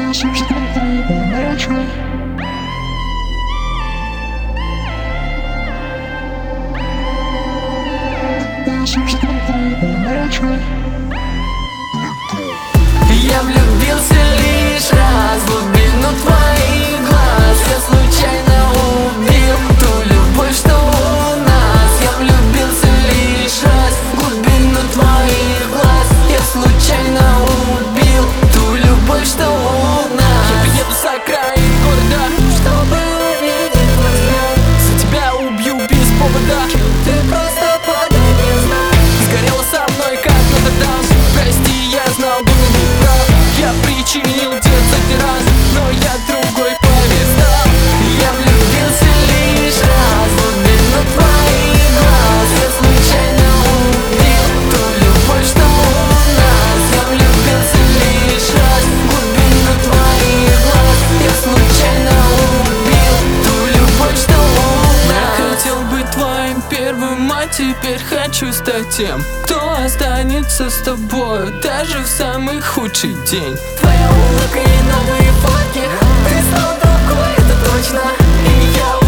Я влюбился лишь раз в глубину твоих глаз. Я случайно убил ту любовь, что у нас. Я влюбился лишь раз в глубину твоих глаз. Я случайно убил ту любовь, что у нас. Я приеду с окраин города, чтобы увидеть глаза. За тебя убью без повода. Ты просто подай мне знак. Сгорела со мной как Нотр-Дам. Прости, я знал, был неправ. Я причинил детский раз, но я другой повестал. Я влюбился лишь раз в глубину твоих глаз. Я случайно убил ту любовь, что у нас. Я влюбился лишь раз в глубину твоих глаз. Я случайно убил ту любовь, что у нас. Я хотел быть твоим первым, а теперь хочу стать тем, кто останется с тобой даже в самый худший день. Твоя улыбка и новые фотки. Ты стал такой, это точно. И я